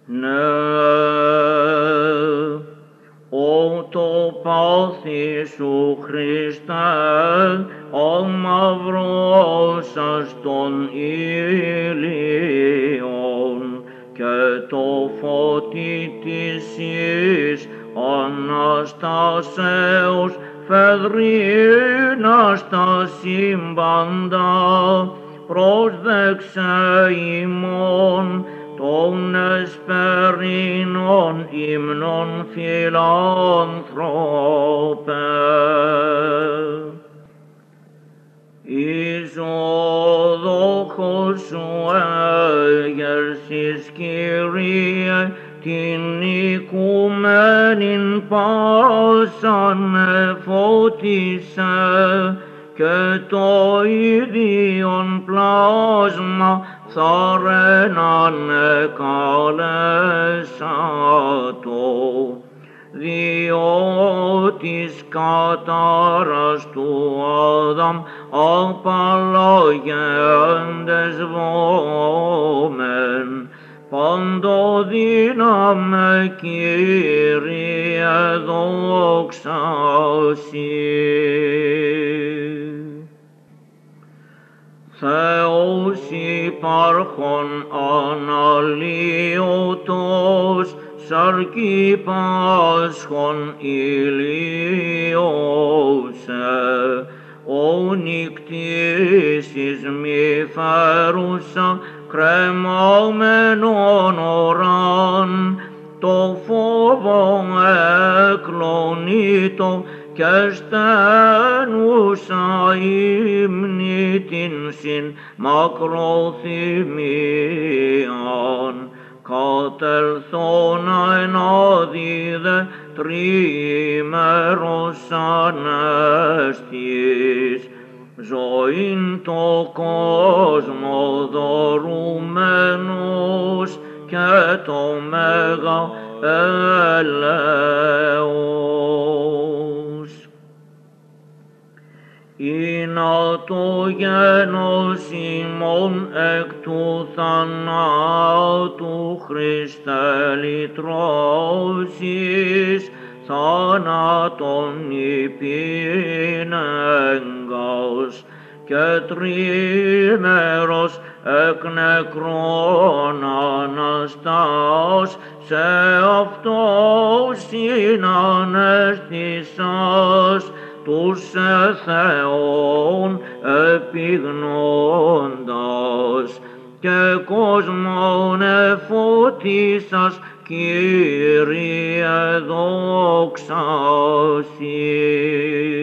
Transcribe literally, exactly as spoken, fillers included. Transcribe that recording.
Ναι, ο το πάθη σου Χριστέ, ο μαυρώσας των ηλίων, και το φώτι της γης Αναστάσεως φεδρίνας τα σύμπαντα, πρόσδεξε ημών των εσπερινών ύμνων φιλάνθρωπε. Εις ο δόχος σου έγερσης, Κύριε, την οικουμένην πάσαν εφώτισε, και το ίδιον πλάσμα θαρρέναν εκαλέσατο, διότις κατάρας του Άδαμ απαλλαγέντες βόμεν, παντοδύναμε Κύριε δόξα Σοι. Θεός υπάρχων αναλύωτος, σαρκή πάσχων ηλίωσε, ο νυκτήσεις μη φέρουσα κρεμάμενον οράν, το φόβο εκλονίτο και στένουσα ύμνη την συν μακροθυμίαν, κατελθώνα εν άδιδε τριήμερος ανέστης, ζωήν το κόσμο δωρουμένος και το μέγα ελέος. Ήνα το γένος ημών εκ του θανάτου Χριστέ λυτρώσεις, θάνατον υπήνεγκας, και τριήμερος εκ νεκρών αναστάς, σε αυτός συνανέστησας τους Θεόν επιγνώντας, και κόσμον εφώτισας, Κύριε δόξα Σοι.